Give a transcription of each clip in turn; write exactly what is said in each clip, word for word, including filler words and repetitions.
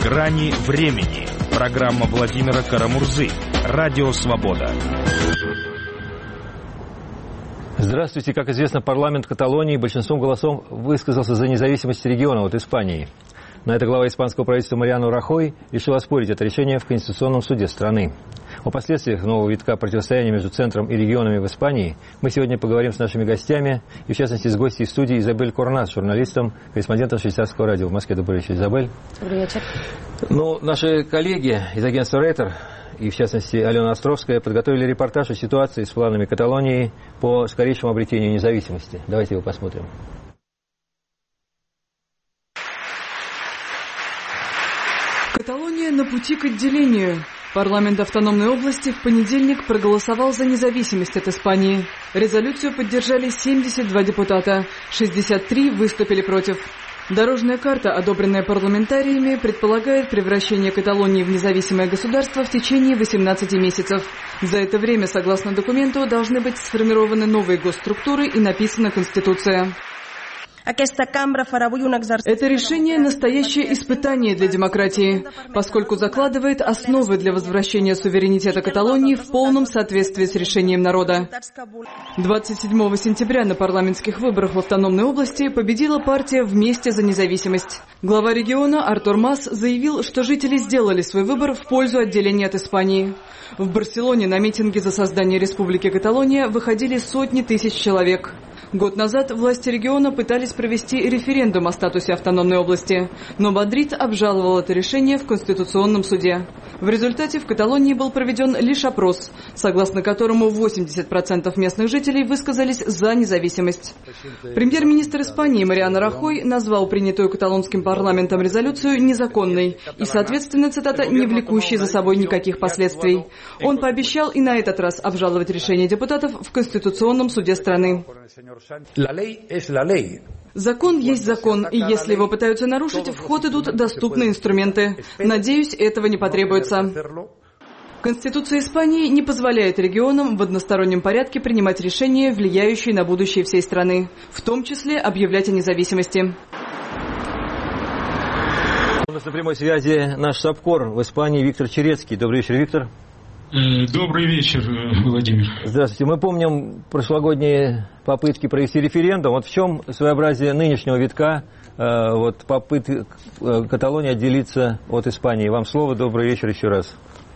Грани времени. Программа Владимира Карамурзы. Радио Свобода. Здравствуйте. Как известно, парламент Каталонии большинством голосов высказался за независимость региона от Испании. На это глава испанского правительства Мариано Рахой решил оспорить это решение в Конституционном суде страны. О последствиях нового витка противостояния между центром и регионами в Испании мы сегодня поговорим с нашими гостями, и в частности с гостьей студии Изабель Корнас, журналистом, корреспондентом швейцарского радио в Москве. Добрый вечер, Изабель. Добрый вечер. Ну, наши коллеги из агентства Рейтер, и в частности Алена Островская, подготовили репортаж о ситуации с планами Каталонии по скорейшему обретению независимости. Давайте его посмотрим. Каталония на пути к отделению. Парламент автономной области в понедельник проголосовал за независимость от Испании. Резолюцию поддержали семьдесят два депутата, шестьдесят три выступили против. Дорожная карта, одобренная парламентариями, предполагает превращение Каталонии в независимое государство в течение восемнадцати месяцев. За это время, согласно документу, должны быть сформированы новые госструктуры и написана Конституция. Это решение – настоящее испытание для демократии, поскольку закладывает основы для возвращения суверенитета Каталонии в полном соответствии с решением народа. двадцать седьмого сентября на парламентских выборах в автономной области победила партия «Вместе за независимость». Глава региона Артур Мас заявил, что жители сделали свой выбор в пользу отделения от Испании. В Барселоне на митинги за создание Республики Каталония выходили сотни тысяч человек. Год назад власти региона пытались провести референдум о статусе автономной области, но Мадрид обжаловал это решение в Конституционном суде. В результате в Каталонии был проведен лишь опрос, согласно которому восемьдесят процентов местных жителей высказались за независимость. Премьер-министр Испании Мариано Рахой назвал принятую каталонским парламентом резолюцию незаконной и, соответственно, цитата, «не влекущей за собой никаких последствий». Он пообещал и на этот раз обжаловать решение депутатов в Конституционном суде страны. Закон есть закон, и если его пытаются нарушить, в ход идут доступные инструменты. Надеюсь, этого не потребуется. Конституция Испании не позволяет регионам в одностороннем порядке принимать решения, влияющие на будущее всей страны, в том числе объявлять о независимости. У нас на прямой связи наш САПКОР в Испании Виктор Черецкий. Добрый вечер, Виктор. Добрый вечер, Владимир. Здравствуйте. Мы помним прошлогодние попытки провести референдум. Вот в чем своеобразие нынешнего витка, вот, попытки Каталонии отделиться от Испании? Вам слово. Добрый вечер еще раз.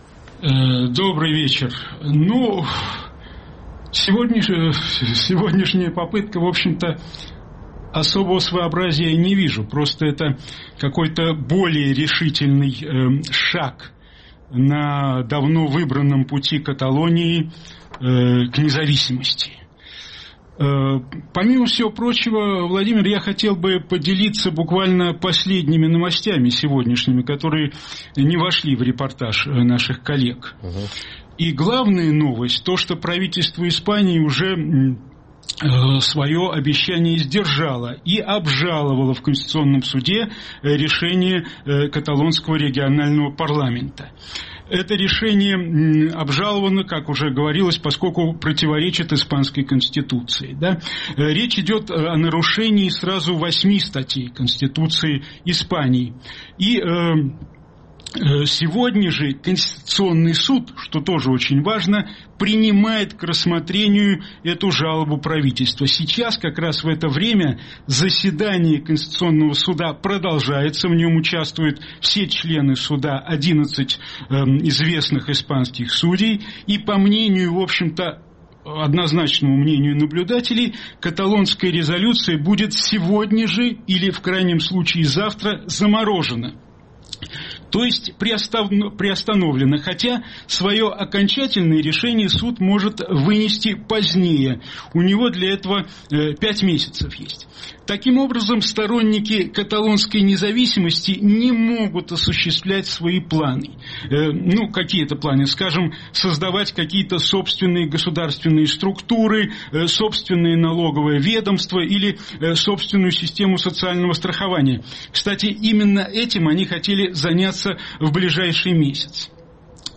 Добрый вечер. Ну, сегодняш... сегодняшняя попытка, в общем-то, особого своеобразия не вижу. Просто это какой-то более решительный э, шаг на давно выбранном пути Каталонии э, к независимости. Э, помимо всего прочего, Владимир, я хотел бы поделиться буквально последними новостями сегодняшними, которые не вошли в репортаж наших коллег. Uh-huh. И главная новость, то, что правительство Испании уже свое обещание сдержало и обжаловало в Конституционном суде решение каталонского регионального парламента. Это решение обжаловано, как уже говорилось, поскольку противоречит испанской конституции. Да? Речь идет о нарушении сразу восьми статей Конституции Испании. И сегодня же Конституционный суд, что тоже очень важно, принимает к рассмотрению эту жалобу правительства. Сейчас, как раз в это время, заседание Конституционного суда продолжается. В нем участвуют все члены суда, одиннадцать э, известных испанских судей. И по мнению, в общем-то, однозначному мнению наблюдателей, каталонская резолюция будет сегодня же или, в крайнем случае, завтра заморожена. То есть приостановлено, хотя свое окончательное решение суд может вынести позднее. У него для этого пять месяцев есть. Таким образом, сторонники каталонской независимости не могут осуществлять свои планы. Ну, какие это планы? Скажем, создавать какие-то собственные государственные структуры, собственное налоговое ведомство или собственную систему социального страхования. Кстати, именно этим они хотели заняться в ближайший месяц.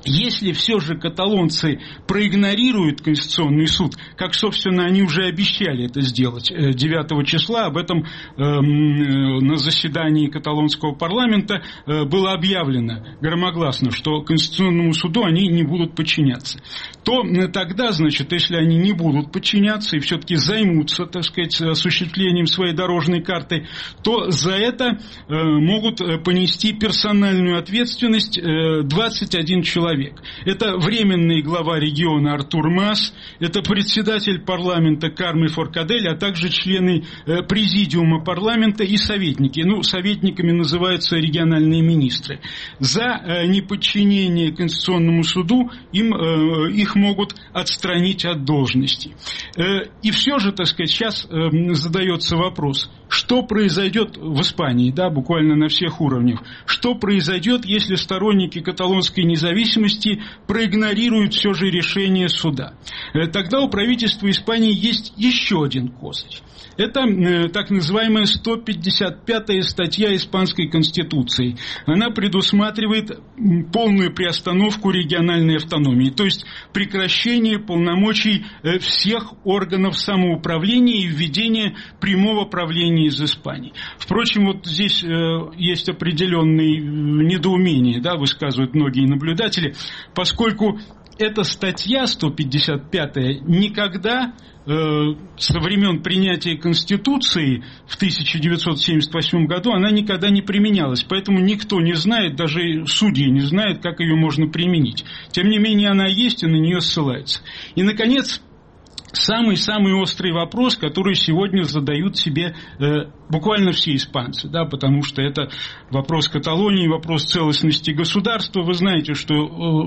Если все же каталонцы проигнорируют Конституционный суд, как, собственно, они уже обещали это сделать девятого числа, об этом э, на заседании каталонского парламента э, было объявлено громогласно, что Конституционному суду они не будут подчиняться, то тогда, значит, если они не будут подчиняться и все-таки займутся, так сказать, осуществлением своей дорожной карты, то за это э, могут понести персональную ответственность э, двадцать один человек. Это временный глава региона Артур Мас, это председатель парламента Карме Форкадель, а также члены э, президиума парламента и советники. Ну, советниками называются региональные министры. За э, неподчинение Конституционному суду им, э, их могут отстранить от должности. Э, и все же, так сказать, сейчас э, задается вопрос, что произойдет в Испании, да, буквально на всех уровнях, что произойдет, если сторонники каталонской независимости проигнорируют все же решение суда. Тогда у правительства Испании есть еще один козырь. Это э, так называемая сто пятьдесят пятая статья Испанской Конституции. Она предусматривает полную приостановку региональной автономии, то есть прекращение полномочий э, всех органов самоуправления и введение прямого правления из Испании. Впрочем, вот здесь э, есть определенные недоумения, да, высказывают многие наблюдатели, поскольку эта статья сто пятьдесят пятая никогда со времен принятия Конституции в тысяча девятьсот семьдесят восьмом году она никогда не применялась, поэтому никто не знает, даже судьи не знают, как ее можно применить. Тем не менее, она есть и на нее ссылается. И, наконец, самый-самый острый вопрос, который сегодня задают себе э, буквально все испанцы, да, потому что это вопрос Каталонии, вопрос целостности государства. Вы знаете, что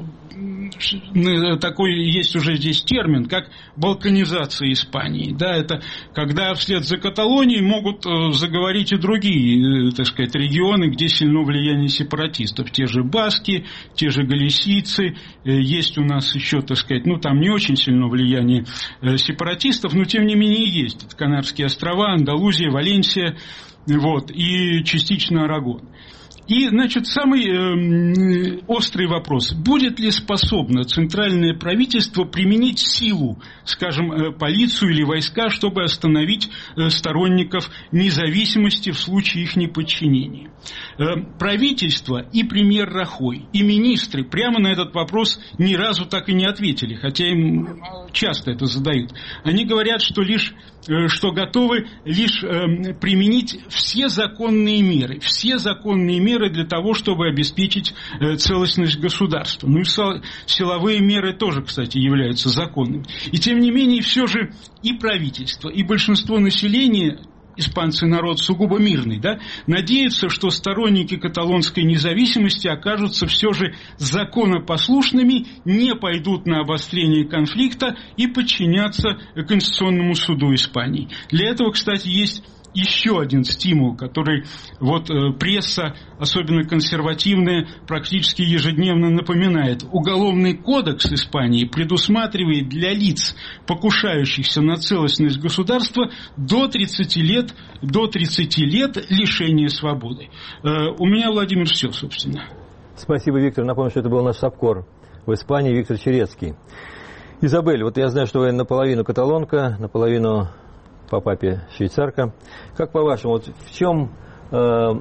э, такой есть уже здесь термин, как балканизация Испании. Да, это когда вслед за Каталонией могут э, заговорить и другие, э, так сказать, регионы, где сильно влияние сепаратистов. Те же баски, те же галисийцы. Э, есть у нас еще, так сказать, ну там не очень сильно влияние э, сепаратистов, но тем не менее есть. Это Канарские острова, Андалузия, Валенсия, вот, и частично Арагон. И, значит, самый э, острый вопрос. Будет ли способно центральное правительство применить силу, скажем, э, полицию или войска, чтобы остановить э, сторонников независимости в случае их неподчинения? Э, правительство и премьер Рахой, и министры прямо на этот вопрос ни разу так и не ответили, хотя им часто это задают. Они говорят, что лишь что готовы лишь э, применить все законные меры, все законные меры для того, чтобы обеспечить э, целостность государства. Ну и со, силовые меры тоже, кстати, являются законными. И тем не менее, все же и правительство, и большинство населения, испанцы народ сугубо мирный, да, надеются, что сторонники каталонской независимости окажутся все же законопослушными, не пойдут на обострение конфликта и подчинятся Конституционному суду Испании. Для этого, кстати, есть еще один стимул, который вот э, пресса, особенно консервативная, практически ежедневно напоминает. Уголовный кодекс Испании предусматривает для лиц, покушающихся на целостность государства, до тридцати лет, до тридцати лет лишения свободы. Э, у меня, Владимир, все, собственно. Спасибо, Виктор. Напомню, что это был наш САПКОР в Испании, Виктор Черецкий. Изабель, вот я знаю, что вы наполовину каталонка, наполовину по папе швейцарка. Как по-вашему, вот в чем, э,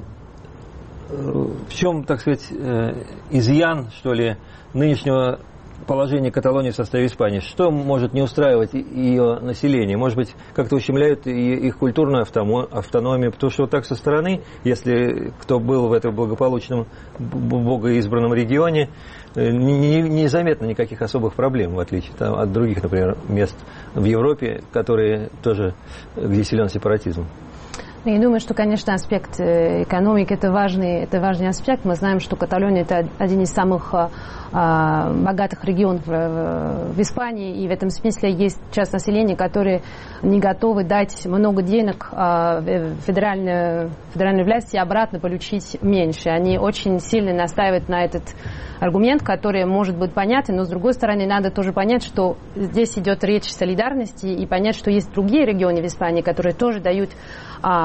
в чем, так сказать, э, изъян, что ли, нынешнего положения Каталонии в составе Испании? Что может не устраивать ее население? Может быть, как-то ущемляют их культурную автономию? Потому что вот так со стороны, если кто был в этом благополучном богоизбранном нерегионе, незаметно не, не никаких особых проблем, в отличие там, от других, например, мест в Европе, которые тоже, где силен сепаратизм. Я думаю, что, конечно, аспект экономики – это важный, это важный аспект. Мы знаем, что Каталония – это один из самых а, богатых регионов в, в Испании, и в этом смысле есть часть населения, которые не готовы дать много денег а, федеральной, федеральной власти и обратно получить меньше. Они очень сильно настаивают на этот аргумент, который может быть понятен, но, с другой стороны, надо тоже понять, что здесь идет речь о солидарности, и понять, что есть другие регионы в Испании, которые тоже дают а,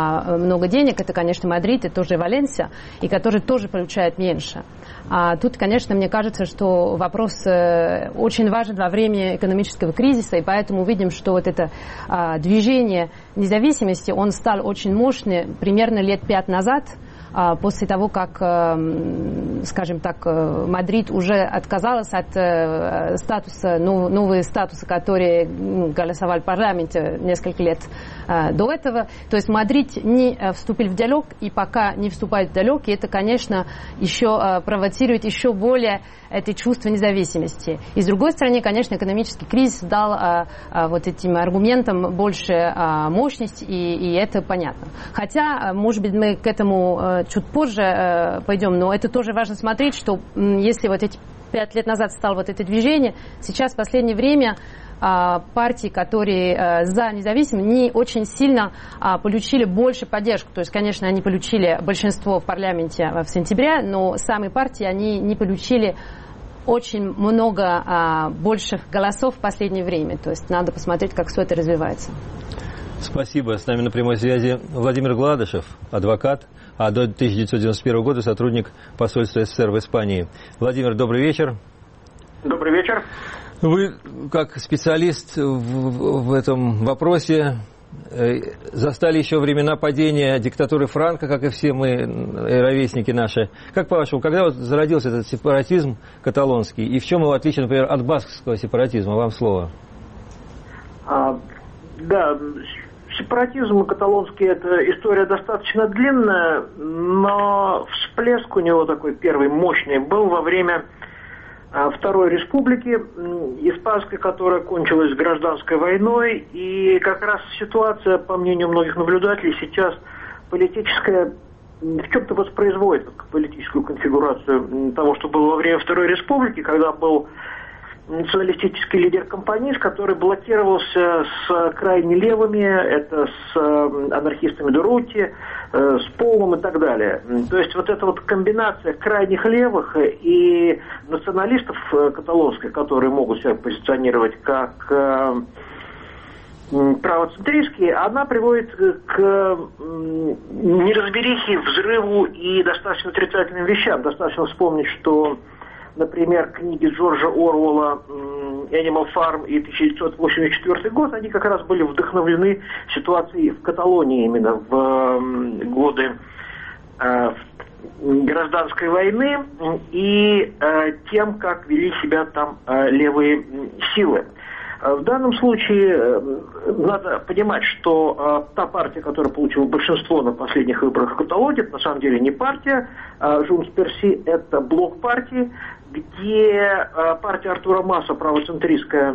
много денег, это, конечно, Мадрид и тоже Валенсия, и которые тоже получают меньше. А тут, конечно, мне кажется, что вопрос очень важен во время экономического кризиса, и поэтому видим, что вот это движение независимости, он стал очень мощным примерно лет пять назад, после того, как, скажем так, Мадрид уже отказался от статуса, нового статуса, который голосовал в парламенте несколько лет до этого. То есть Мадрид не вступил в диалог, и пока не вступает в диалог, и это, конечно, еще провоцирует еще более это чувство независимости. И с другой стороны, конечно, экономический кризис дал а, а, вот этим аргументам больше а, мощности, и, и это понятно. Хотя, может быть, мы к этому а, чуть позже а, пойдем, но это тоже важно смотреть, что м, если вот эти пять лет назад стало вот это движение, сейчас в последнее время а, партии, которые а, за независимость, не очень сильно а, получили больше поддержку. То есть, конечно, они получили большинство в парламенте в сентябре, но сами партии, они не получили очень много а, больших голосов в последнее время. То есть надо посмотреть, как все это развивается. Спасибо. С нами на прямой связи Владимир Гладышев, адвокат, а до тысяча девятьсот девяносто первого года сотрудник посольства СССР в Испании. Владимир, добрый вечер. Добрый вечер. Вы, как специалист в, в этом вопросе, застали еще времена падения диктатуры Франко, как и все мы, ровесники наши. Как по-вашему, когда вот зародился этот сепаратизм каталонский, и в чем его отличие, например, от баскского сепаратизма? Вам слово. А, да, сепаратизм каталонский — это история достаточно длинная, но всплеск у него такой первый мощный был во время Второй республики испанской, которая кончилась гражданской войной, и как раз ситуация, по мнению многих наблюдателей, сейчас политическая в чем-то воспроизводит политическую конфигурацию того, что было во время Второй республики, когда был националистический лидер Компанис, который блокировался с крайне левыми, это с анархистами Дурути, с Полом и так далее. То есть вот эта вот комбинация крайних левых и националистов каталонских, которые могут себя позиционировать как правоцентристские, она приводит к неразберихе, взрыву и достаточно отрицательным вещам. Достаточно вспомнить, что, например, книги Джорджа Оруэлла «Animal Farm» и тысяча девятьсот восемьдесят четвёртый год, они как раз были вдохновлены ситуацией в Каталонии именно в годы э, гражданской войны и э, тем, как вели себя там э, левые силы. В данном случае надо понимать, что та партия, которая получила большинство на последних выборах в Каталонии, это на самом деле не партия, а Junts per Si, это блок партии, где партия Артура Маса, правоцентристская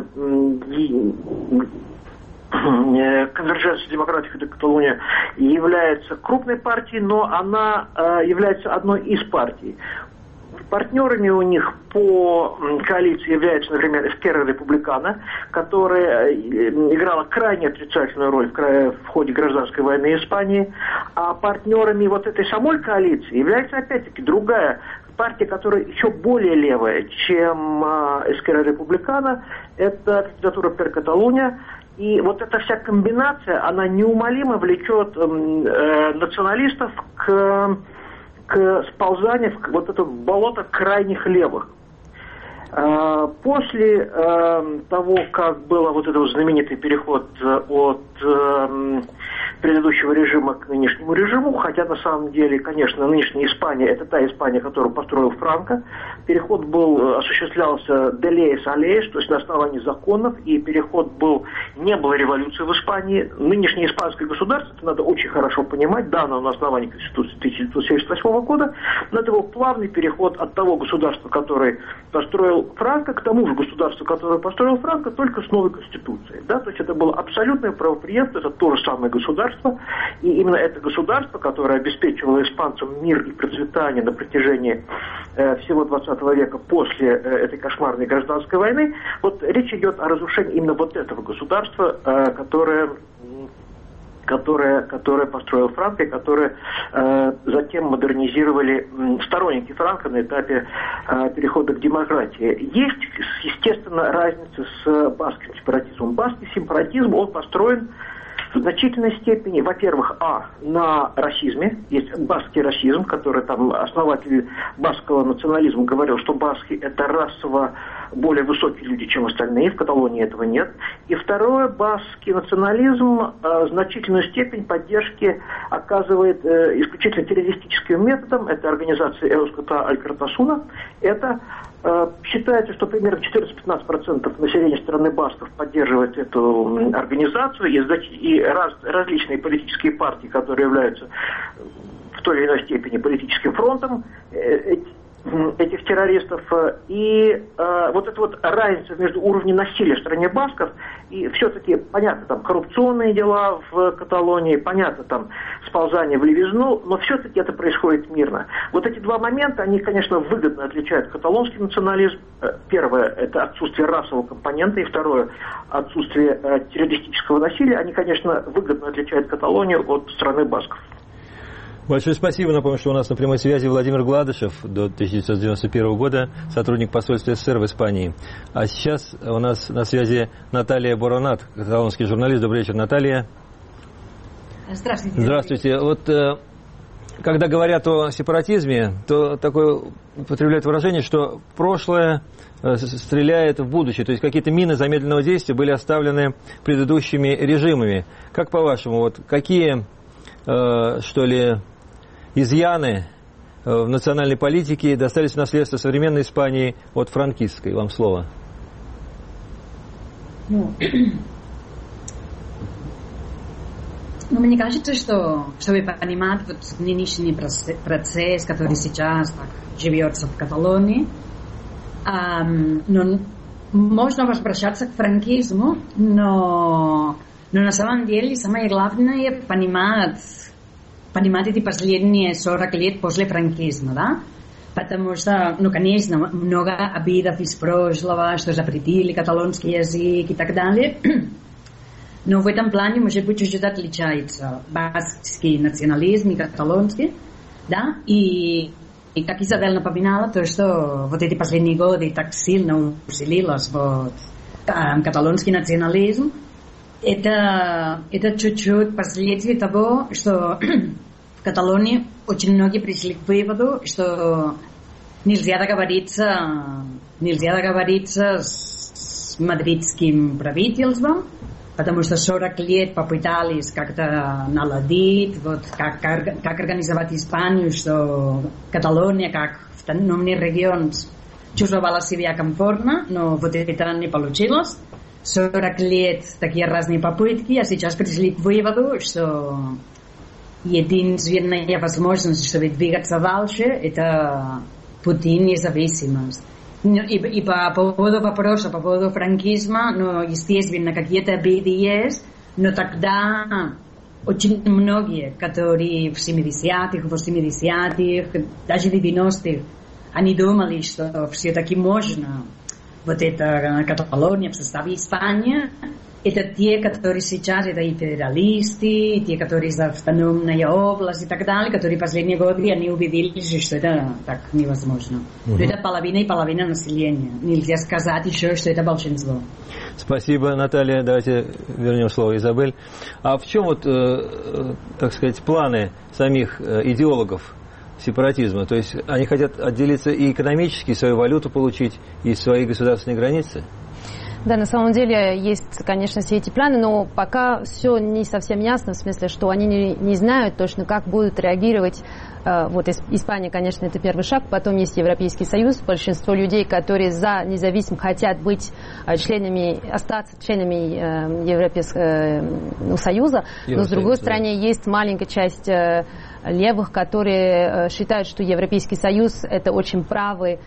Конверженция демократии де Каталония, является крупной партией, но она является одной из партий. Партнерами у них по коалиции является, например, Эскерра Републикана, которая играла крайне отрицательную роль в, в ходе гражданской войны Испании. А партнерами вот этой самой коалиции является, опять-таки, другая партия, которая еще более левая, чем Эскерра Републикана. Это кандидатура Пер Каталуния. И вот эта вся комбинация, она неумолимо влечет э, националистов к... к сползанию в вот это болото крайних левых. После того, как был вот этот знаменитый переход от предыдущего режима к нынешнему режиму, хотя на самом деле, конечно, нынешняя Испания — это та Испания, которую построил Франко. Переход был, осуществлялся de leyes a leyes, то есть на основании законов, и переход был, не было революции в Испании. Нынешнее испанское государство, это надо очень хорошо понимать, дано на основании Конституции тысяча девятьсот семьдесят восьмого года, но это был плавный переход от того государства, которое построил Франко, к тому же государству, которое построил Франко, только с новой Конституцией. Да? То есть это было абсолютное правопреемство, это то же самое государство, и именно это государство, которое обеспечивало испанцам мир и процветание на протяжении э, всего двадцатого века после э, этой кошмарной гражданской войны, вот речь идет о разрушении именно вот этого государства, э, которое... Которое, которое построил Франко и которое э, затем модернизировали сторонники Франко на этапе э, перехода к демократии. Есть, естественно, разница с баскским сепаратизмом. Баскский сепаратизм, он построен в значительной степени, во-первых, а, на расизме. Есть баскский расизм, который там основатель баскского национализма говорил, что баски это расово более высокие люди, чем остальные. В Каталонии этого нет. И второе, баскский национализм э, значительную степень поддержки оказывает э, исключительно террористическим методом. Это организация Эуската Аль-Картасуна. Это э, считается, что примерно четырнадцать-пятнадцать процентов населения страны басков поддерживает эту э, организацию. И, и раз, различные политические партии, которые являются в той или иной степени политическим фронтом, э, этих террористов, и э, вот эта вот разница между уровнем насилия в стране басков и все-таки, понятно, там коррупционные дела в Каталонии, понятно, там сползание в левизну, но все-таки это происходит мирно. Вот эти два момента, они, конечно, выгодно отличают каталонский национализм. Первое, это отсутствие расового компонента, и второе, отсутствие э, террористического насилия. Они, конечно, выгодно отличают Каталонию от страны басков. Большое спасибо. Напомню, что у нас на прямой связи Владимир Гладышев, до тысяча девятьсот девяносто первого года, сотрудник посольства СССР в Испании. А сейчас у нас на связи Наталья Боронат, каталонский журналист. Добрый вечер, Наталья. Здравствуйте. Здравствуйте. Вот когда говорят о сепаратизме, то такое употребляют выражение, что прошлое стреляет в будущее. То есть какие-то мины замедленного действия были оставлены предыдущими режимами. Как по-вашему, вот какие, что ли, изъяны в национальной политике достались в наследство современной Испании от франкистской? Вам слово. Ну, ну мне кажется, что, чтобы понимать вот нынешний процесс, который сейчас так живется в Каталонии, эм, ну, можно возвращаться к франкизму, но, но на самом деле самое главное понимать понимать эти последние сорок лет после франкизма, да? Потому что, ну, конечно, много обидов из прошлого, что запретили каталонский язык и так далее. Но в этом плане, может быть, чуть-чуть отличается баскский национализм и каталонский, да? И, и как Изабель напоминала, то, что вот эти последние годы так сильно усилилось вот, каталонский национализм, это, это чуть-чуть последствие того, что в Каталонии очень многие пришли к выводу, что нельзя договориться, нельзя договориться с мадридским правительством, потому что сорок лет попытались как-то наладить, вот, как, как, как организовать Испанию, что Каталония, как автономный регион, чувствовала себя комфортно, но вот это не получилось. сорок лет такие разные попытки, а сейчас пришли к выводу, что единственная возможность, чтобы двигаться дальше, это пути независимости. И, и по поводу вопроса, по поводу франкизма, ну, естественно, какие-то обиды есть, но тогда очень многие, которые в семидесятых, восьмидесятых, даже девяностых, они думали, что все-таки можно. Вот это Каталония в составе Испании, это те, которые сейчас, это и федералисты, те, которые за автономная область и так далее, которые последние годы, они убедились, что это так невозможно. Uh-huh. Это половина и половина населения. Нельзя сказать еще, что это большинство. Спасибо, Наталья. Давайте вернем слово Изабель. А в чем вот, э, так сказать, планы самих э, идеологов сепаратизма? То есть они хотят отделиться и экономически, свою валюту получить, и свои государственные границы? Да, на самом деле есть, конечно, все эти планы, но пока все не совсем ясно, в смысле, что они не, не знают точно, как будут реагировать. Вот Испания, конечно, это первый шаг, потом есть Европейский Союз, большинство людей, которые за независимость хотят быть членами, остаться членами Европейского Союза, но с другой стороны есть маленькая часть левых, которые считают, что Европейский Союз это очень правый,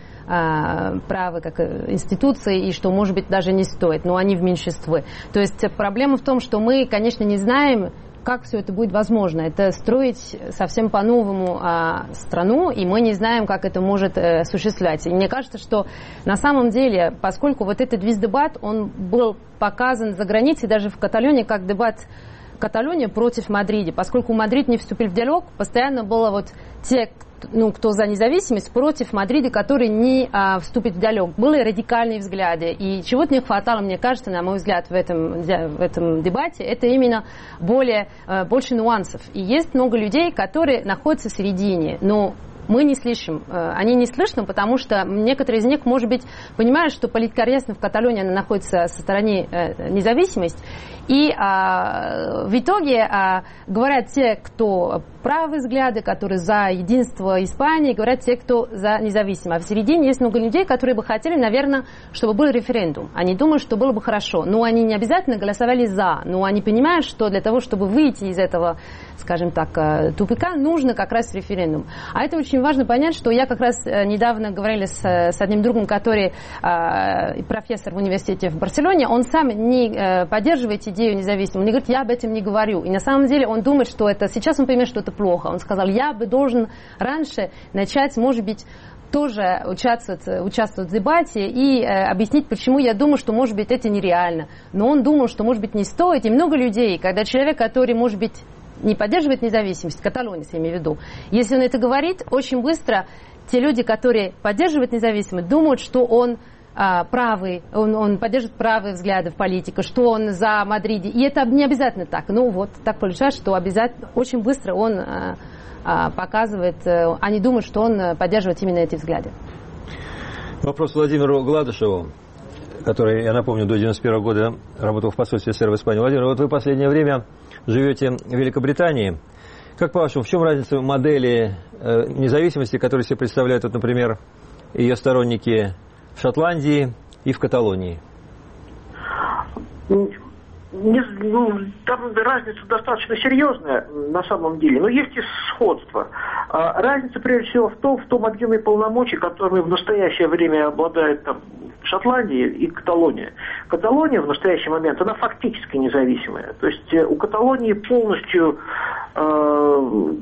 правы как институции, и что, может быть, даже не стоит, но они в меньшинстве. То есть проблема в том, что мы, конечно, не знаем, как все это будет возможно. Это строить совсем по-новому а, страну, и мы не знаем, как это может э, осуществляться. И мне кажется, что на самом деле, поскольку вот этот весь дебат, он был показан за границей, даже в Каталонии, как дебат Каталония против Мадрида, поскольку Мадрид не вступил в диалог, постоянно было вот те, ну, кто за независимость, против Мадрида, который не а, вступит в диалог. Были радикальные взгляды. И чего-то не хватало, мне кажется, на мой взгляд, в этом, в этом дебате, это именно более, а, больше нюансов. И есть много людей, которые находятся в середине, но мы не слышим. Они не слышны, потому что некоторые из них, может быть, понимают, что политкорректно в Каталонии она находится со стороны независимости. И а, в итоге а, говорят те, кто правые взгляды, которые за единство Испании, говорят те, кто за независимость. А в середине есть много людей, которые бы хотели, наверное, чтобы был референдум. Они думают, что было бы хорошо. Но они не обязательно голосовали за. Но они понимают, что для того, чтобы выйти из этого, скажем так, тупика, нужно как раз референдум. А это очень важно понять, что я как раз недавно говорила с, с одним другом, который э, профессор в университете в Барселоне. Он сам не э, поддерживает идею независимости. Он говорит, я об этом не говорю. И на самом деле он думает, что это... Сейчас он понимает, что это плохо. Он сказал, я бы должен раньше начать, может быть, тоже участвовать, участвовать в дебате и э, объяснить, почему я думаю, что, может быть, это нереально. Но он думал, что, может быть, не стоит. И много людей, когда человек, который, может быть, не поддерживает независимость, каталонец, я имею в виду, если он это говорит, очень быстро те люди, которые поддерживают независимость, думают, что он а, правый, он, он поддерживает правые взгляды в политике, что он за Мадриде. И это не обязательно так. Ну вот, так получается, что обязательно, очень быстро он а, а, показывает, а, они думают, что он поддерживает именно эти взгляды. Вопрос Владимиру Гладышеву, который, я напомню, до девяносто первого года работал в посольстве СССР в Испании. Владимир, вот вы в последнее время живете в Великобритании. Как по-вашему, в чем разница модели э, независимости, которые себе представляют, вот, например, ее сторонники в Шотландии и в Каталонии? Не, ну, там разница достаточно серьезная на самом деле, но есть и сходство. А, разница прежде всего в том, в том объеме полномочий, которыми в настоящее время обладает там Шотландия и Каталония. Каталония в настоящий момент, она фактически независимая. То есть у Каталонии полностью э,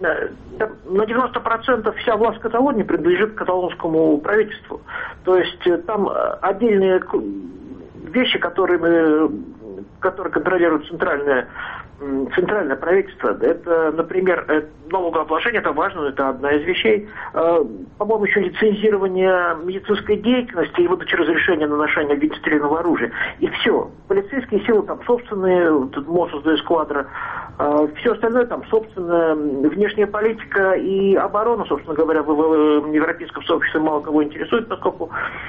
на девяносто процентов вся власть Каталонии принадлежит каталонскому правительству. То есть там отдельные вещи, которые, которые контролирует центральное, центральное правительство. Это, например, налогообложение, это важно, это одна из вещей. По-моему, еще лицензирование медицинской деятельности и выдача разрешения на ношение огнестрельного оружия. И все. Полицейские силы там собственные, Мосус де Эсквадра, все остальное там собственная внешняя политика и оборона, собственно говоря, в европейском сообществе мало кого интересует, поскольку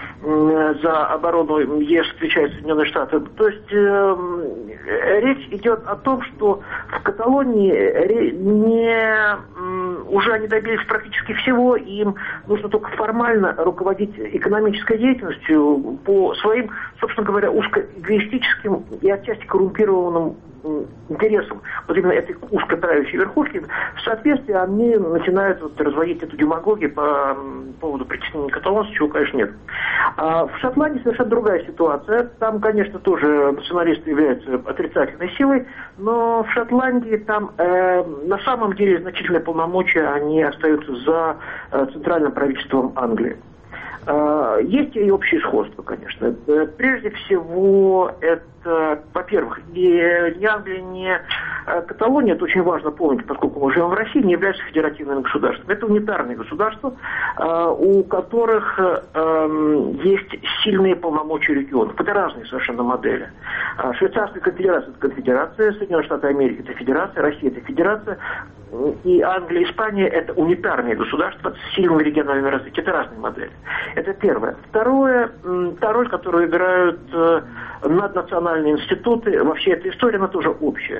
за оборону ЕС отвечают Соединенные Штаты. То есть э, речь идет о том, что в Каталонии не, э, уже они добились практически всего, и им нужно только формально руководить экономической деятельностью по своим, собственно говоря, узкоэгоистическим и отчасти коррумпированным интересам вот именно этой узкоправящей верхушки. В соответствии они начинают вот разводить эту демагогию по поводу притеснения каталонцев, чего, конечно, нет. А в Шотландии совершенно другая ситуация. Там, конечно, тоже националисты являются отрицательной силой, но в Шотландии там э, на самом деле значительные полномочия они остаются за э, центральным правительством Англии. Есть и общее сходство, конечно. Прежде всего, это, во-первых, ни Англия, ни Каталония, это очень важно помнить, поскольку мы живем в России, не являются федеративными государствами. Это унитарные государства, у которых есть сильные полномочия регионов. Это разные совершенно модели. Швейцарская конфедерация – это конфедерация, Соединенные Штаты Америки – это федерация, Россия – это федерация, и Англия, Испания – это унитарные государства с сильным региональным развитием. Это разные модели. Это первое. Второе, та роль, которую играют наднациональные институты, вообще эта история, она тоже общая.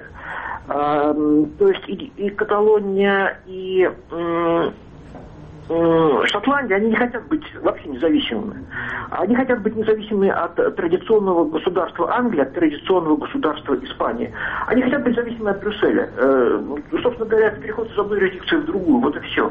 То есть и, и Каталония, и Шотландия, они не хотят быть вообще независимыми. Они хотят быть независимыми от традиционного государства Англии, от традиционного государства Испании. Они хотят быть зависимыми от Брюсселя. Собственно говоря, это переход из одной юрисдикции в другую. Вот и все.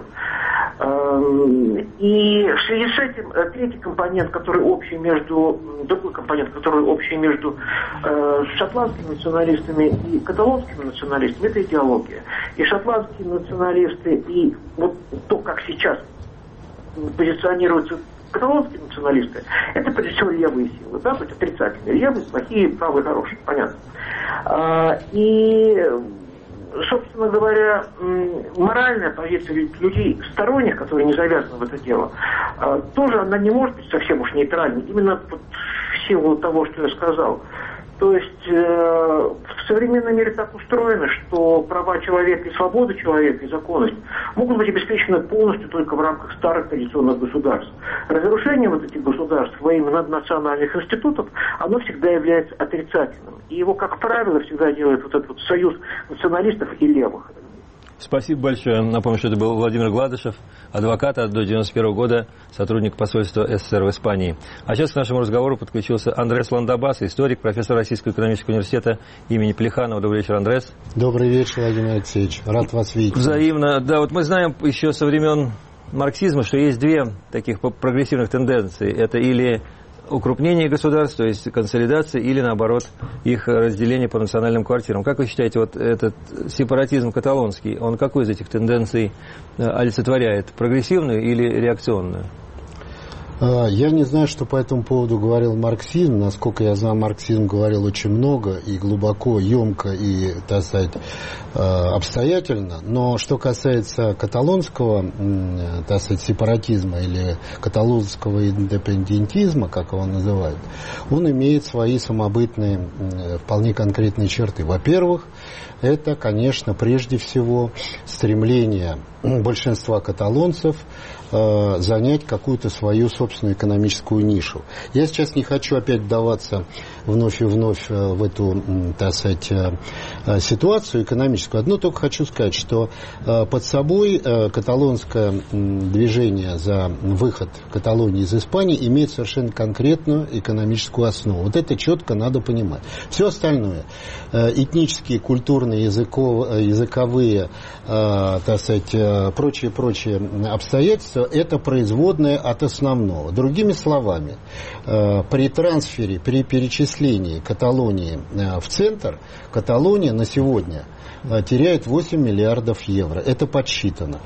И в связи с этим третий компонент, который общий между, другой компонент, который общий между шотландскими националистами и каталонскими националистами, это идеология. И шотландские националисты, и вот то, как сейчас позиционируются каталонские националисты, это прежде всего левые силы, да, то есть отрицательные, левые, плохие, правые, хорошие, понятно. А, и собственно говоря, моральная позиция людей, сторонних, которые не завязаны в это дело, тоже она не может быть совсем уж нейтральной. Именно в силу того, что я сказал. То есть э, в современном мире так устроено, что права человека и свобода человека и законность могут быть обеспечены полностью только в рамках старых традиционных государств. Разрушение вот этих государств во имя наднациональных институтов, оно всегда является отрицательным. И его, как правило, всегда делает вот этот вот союз националистов и левых. Спасибо большое. Напомню, что это был Владимир Гладышев, адвокат до девяносто первого года, сотрудник посольства СССР в Испании. А сейчас к нашему разговору подключился Андрес Ландабас, историк, профессор Российского экономического университета имени Плеханова. Добрый вечер, Андрес. Добрый вечер, Владимир Алексеевич. Рад вас видеть. Взаимно. Да, вот мы знаем еще со времен марксизма, что есть две таких прогрессивных тенденции. Это или укрупнение государств, то есть консолидация, или, наоборот, их разделение по национальным квартирам. Как вы считаете, вот этот сепаратизм каталонский, он какую из этих тенденций олицетворяет? Прогрессивную или реакционную? Я не знаю, что по этому поводу говорил марксизм. Насколько я знаю, марксизм говорил очень много и глубоко, емко и, так сказать, обстоятельно. Но что касается каталонского, так сказать, сепаратизма или каталонского индепендентизма, как его называют, он имеет свои самобытные, вполне конкретные черты. Во-первых, это, конечно, прежде всего стремление большинства каталонцев э, занять какую-то свою собственную экономическую нишу. Я сейчас не хочу опять вдаваться вновь и вновь э, в эту, так сказать, э, ситуацию экономическую. Одно только хочу сказать, что э, под собой э, каталонское э, движение за выход Каталонии из Испании имеет совершенно конкретную экономическую основу. Вот это четко надо понимать. Все остальное, э, этнические, культурные, языков, языковые, э, так сказать, прочие-прочие обстоятельства, это производное от основного. Другими словами, при трансфере, при перечислении Каталонии в центр, Каталония на сегодня теряет восемь миллиардов евро. Это подсчитано.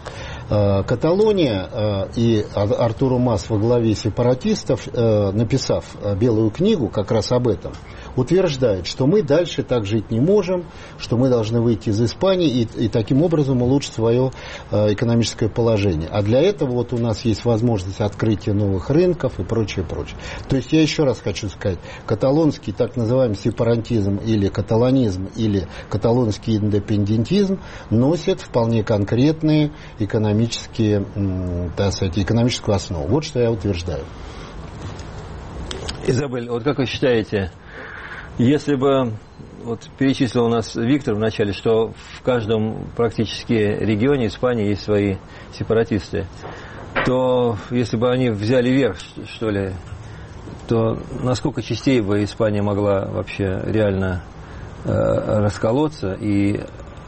Каталония и Артур Мас во главе сепаратистов, написав белую книгу как раз об этом, утверждает, что мы дальше так жить не можем, что мы должны выйти из Испании и, и таким образом улучшить свое э, экономическое положение. А для этого вот у нас есть возможность открытия новых рынков и прочее, прочее. То есть я еще раз хочу сказать, каталонский так называемый сепаратизм или каталонизм или каталонский индепендентизм носят вполне конкретные экономические, м, так сказать, экономическую основу. Вот что я утверждаю. Изабель, вот как вы считаете, если бы, вот перечислил у нас Виктор в начале, что в каждом практически регионе Испании есть свои сепаратисты, то если бы они взяли верх, что ли, то насколько частей бы Испания могла вообще реально э, расколоться, и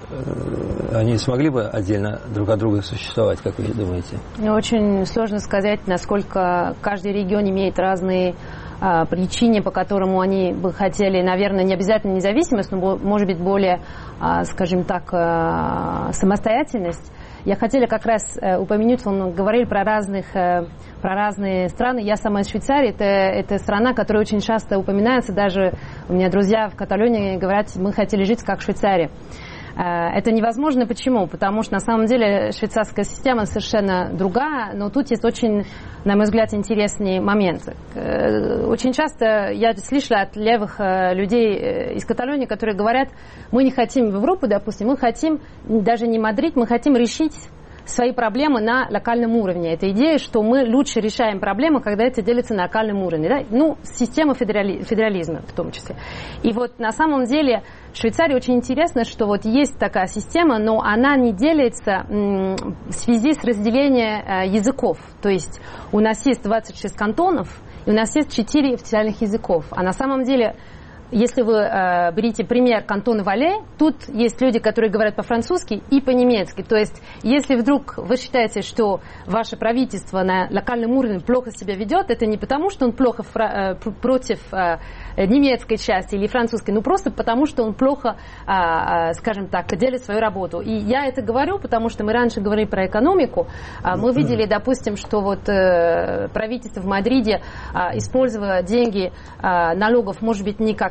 э, они смогли бы отдельно друг от друга существовать, как вы думаете? Очень сложно сказать, насколько каждый регион имеет разные причине, по которому они бы хотели, наверное, не обязательно независимость, но, может быть, более, скажем так, самостоятельность. Я хотела как раз упомянуть, он говорил про разных, про разные страны. Я сама из Швейцарии, это, это страна, которая очень часто упоминается, даже у меня друзья в Каталонии говорят, мы хотели жить как в Швейцарии. Это невозможно. Почему? Потому что на самом деле швейцарская система совершенно другая, но тут есть очень, на мой взгляд, интересные моменты. Очень часто я слышала от левых людей из Каталонии, которые говорят, мы не хотим в Европу, допустим, мы хотим даже не Мадрид, мы хотим решить свои проблемы на локальном уровне. Это идея, что мы лучше решаем проблемы, когда это делится на локальном уровне. Да? Ну, система федерали... федерализма в том числе. И вот на самом деле в Швейцарии очень интересно, что вот есть такая система, но она не делится м, в связи с разделением э, языков. То есть у нас есть двадцать шесть кантонов, и у нас есть четыре официальных языков. А на самом деле, если вы э, берите пример кантона Вале, тут есть люди, которые говорят по-французски и по-немецки. То есть, если вдруг вы считаете, что ваше правительство на локальном уровне плохо себя ведет, это не потому, что он плохо фра- э, против э, немецкой части или французской, но просто потому, что он плохо, э, э, скажем так, делает свою работу. И я это говорю, потому что мы раньше говорили про экономику. Э, мы видели, допустим, что вот э, правительство в Мадриде э, использовало деньги э, налогов, может быть, не как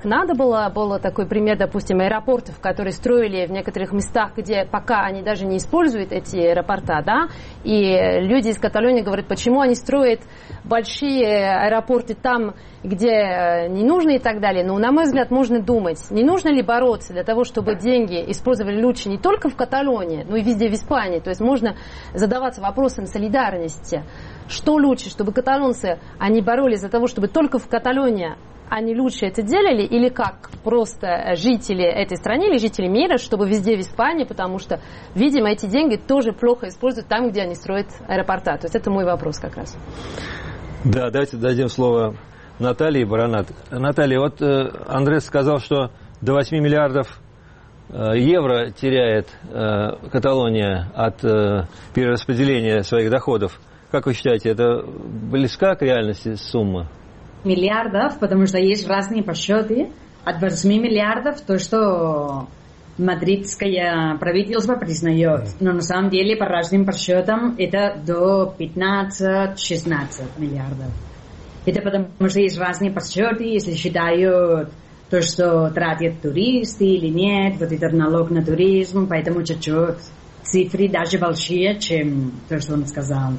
надо было. Был такой пример, допустим, аэропортов, которые строили в некоторых местах, где пока они даже не используют эти аэропорта, да, и люди из Каталонии говорят, почему они строят большие аэропорты там, где не нужно и так далее. Но, на мой взгляд, можно думать, не нужно ли бороться для того, чтобы деньги использовали лучше не только в Каталонии, но и везде в Испании. То есть можно задаваться вопросом солидарности. Что лучше, чтобы каталонцы, они боролись за того, чтобы только в Каталонии они лучше это делали, или как просто жители этой страны или жители мира, чтобы везде в Испании, потому что, видимо, эти деньги тоже плохо используют там, где они строят аэропорта. То есть это мой вопрос как раз. Да, давайте дадим слово Наталье Баранат. Наталья, вот э, Андрес сказал, что до восьми миллиардов э, евро теряет э, Каталония от э, перераспределения своих доходов. Как вы считаете, это близка к реальности сумма? Миллиардов, потому что есть разные подсчеты. От восьми миллиардов то, что мадридское правительство признает. Но на самом деле, по разным подсчетам, это до пятнадцати-шестнадцати миллиардов. Это потому что есть разные подсчеты, если считают то, что тратят туристы или нет, вот этот налог на туризм, поэтому чуть-чуть цифры даже большие, чем то, что он сказал.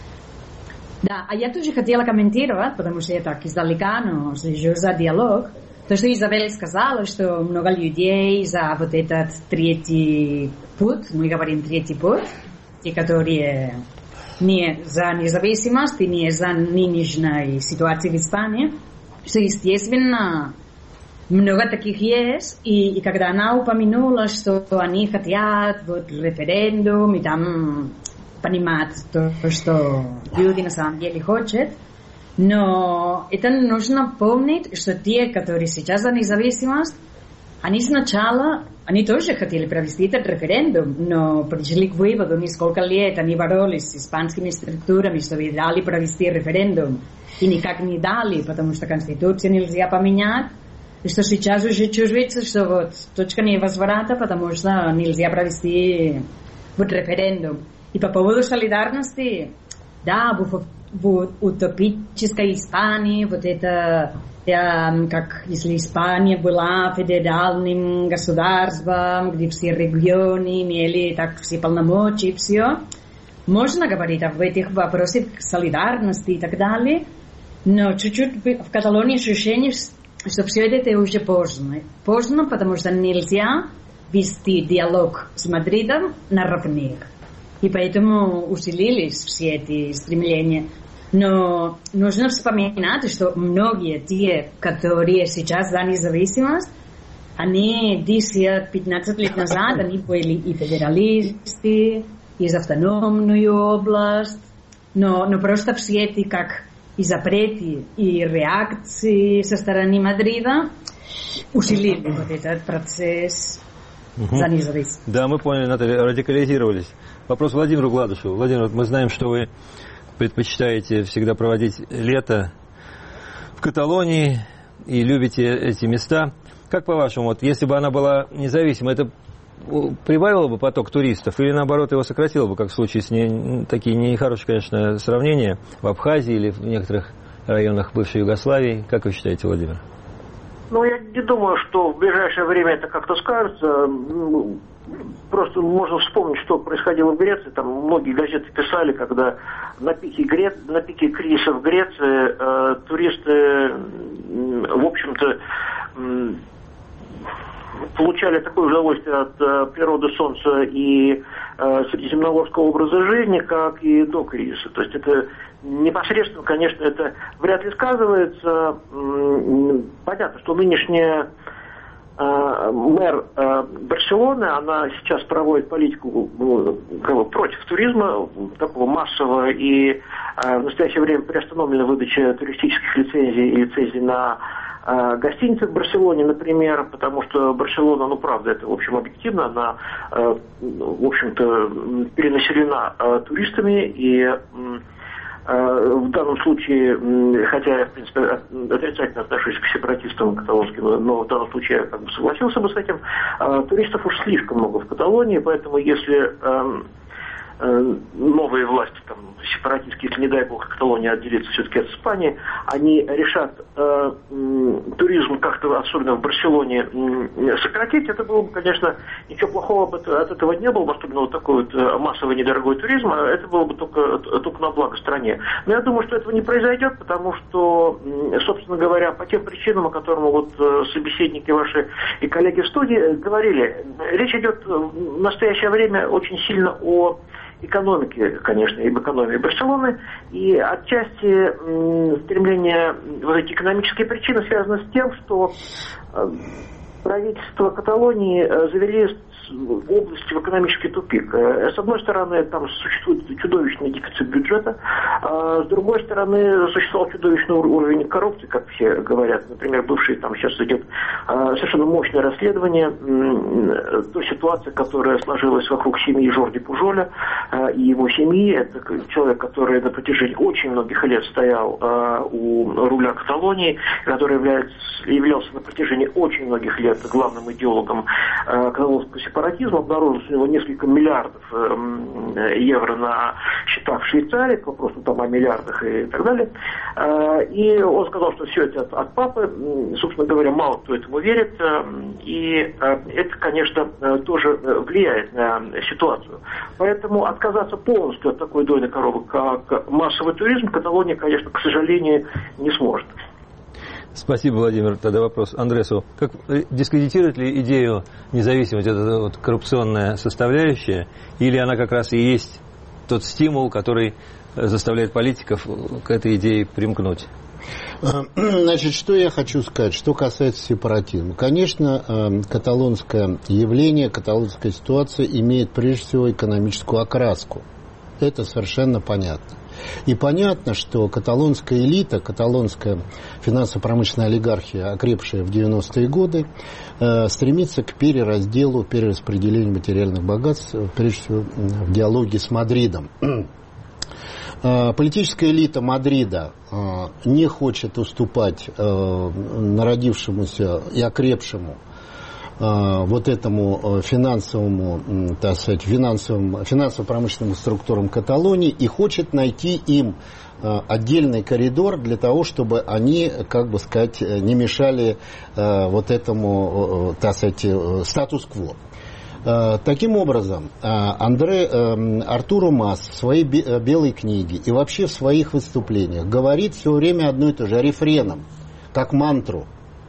Да, а я тоже хотела комментировать, потому что я так издалека, но слежу за диалог. То, что Изабель сказала, что много людей за вот этот третий путь, мы говорим третий путь, те, которые не за независимость и не за нынешней ситуации в Испании, что, естественно, много таких есть, и, и когда она упомянула, что они хотят вот референдум, и там понимать то, что люди на самом деле хотят, но это нужно помнить, что те, которые сейчас за независимость, они сначала, они тоже хотели провести этот референдум, но пришли к выводу, несколько лет они боролись с испанскими структурами, чтобы дали провести референдум, и никак не дали, потому что Конституцию нельзя поменять, и что сейчас уже чувствуется, что вот точка невозврата, потому что нельзя провести вот референдум. И по поводу солидарности, да, в, в утопической Испании, вот это, э, как если Испания была федеральным государством, где все регионы имели так все полномочия и все, можно говорить об этих вопросах солидарности и так далее, но чуть-чуть в Каталонии ощущение, что все это уже поздно. Поздно, потому что нельзя вести диалог с Мадридом наравне. И поэтому усилились все эти стремления. Но нужно вспоминать, что многие те, которые сейчас за независимость, они десять-пятнадцать лет назад, они были и федералисты, и за автономную область, но, но просто все эти как и запреты, и реакции со стороны Мадрида усилили вот этот процесс угу. за независимость. Да, мы поняли, Наталья, радикализировались. Вопрос Владимиру Гладышеву. Владимир, вот мы знаем, что вы предпочитаете всегда проводить лето в Каталонии и любите эти места. Как по-вашему, вот если бы она была независима, это прибавило бы поток туристов или наоборот его сократило бы, как в случае с не, такие нехорошие, конечно, сравнения в Абхазии или в некоторых районах бывшей Югославии? Как вы считаете, Владимир? Ну, я не думаю, что в ближайшее время это как-то скажется. Просто можно вспомнить, что происходило в Греции. Там многие газеты писали, когда на пике, Гре... на пике кризиса в Греции э, туристы, в общем-то, э, получали такое удовольствие от э, природы, солнца и э, средиземноморского образа жизни, как и до кризиса. То есть это непосредственно, конечно, это вряд ли сказывается. Понятно, что нынешняя мэр Барселоны, она сейчас проводит политику против туризма, такого массового, и в настоящее время приостановлена выдача туристических лицензий и лицензий на гостиницы в Барселоне, например, потому что Барселона, ну, правда, это, в общем, объективно, она, в общем-то, перенаселена туристами, и в данном случае, хотя я, в принципе, отрицательно отношусь к сепаратистам каталонским, но в данном случае я как бы согласился бы с этим, туристов уж слишком много в Каталонии, поэтому если новые власти, там, сепаратистские, если, не дай бог, Каталония отделится все-таки от Испании, они решат э, туризм как-то, особенно в Барселоне, э, сократить, это было бы, конечно, ничего плохого от этого не было, особенно вот такой вот массовый недорогой туризм, это было бы только, только на благо стране. Но я думаю, что этого не произойдет, потому что, собственно говоря, по тем причинам, о которых вот собеседники ваши и коллеги в студии говорили, речь идет в настоящее время очень сильно о экономике, конечно, и об экономии Барселоны, и отчасти м, стремление, вот эти экономические причины связаны с тем, что э, правительство Каталонии э, завели области в экономический тупик. С одной стороны, там существует чудовищный дефицит бюджета, а с другой стороны, существовал чудовищный уровень коррупции, как все говорят. Например, бывший, там сейчас идет совершенно мощное расследование той ситуации, которая сложилась вокруг семьи Жорди Пужоля и его семьи. Это человек, который на протяжении очень многих лет стоял у руля Каталонии, который является, являлся на протяжении очень многих лет главным идеологом каталонского сепаратизма. Обнаружилось у него несколько миллиардов э, евро на счетах в Швейцарии, к вопросу там о миллиардах и так далее. Э, и он сказал, что все это от, от папы. Собственно говоря, мало кто этому верит. Э, и э, это, конечно, э, тоже влияет на ситуацию. Поэтому отказаться полностью от такой дойной коровы, как массовый туризм, Каталония, конечно, к сожалению, не сможет. Спасибо, Владимир. Тогда вопрос Андресу. Как дискредитирует ли идею независимости эта вот коррупционная составляющая, или она как раз и есть тот стимул, который заставляет политиков к этой идее примкнуть? Значит, что я хочу сказать, что касается сепаратизма. Конечно, каталонское явление, каталонская ситуация имеет прежде всего экономическую окраску. Это совершенно понятно. И понятно, что каталонская элита, каталонская финансово-промышленная олигархия, окрепшая в девяностые годы, э, стремится к переразделу, перераспределению материальных богатств, прежде всего в диалоге с Мадридом. Э, политическая элита Мадрида э, не хочет уступать э, народившемуся и окрепшему вот этому финансовому, так сказать, финансовым, финансово-промышленным структурам Каталонии и хочет найти им отдельный коридор для того, чтобы они, как бы сказать, не мешали вот этому, так сказать, статус-кво. Таким образом, Андре, Артуро Мас в своей белой книге и вообще в своих выступлениях говорит все время одно и то же, рефреном, как мантру.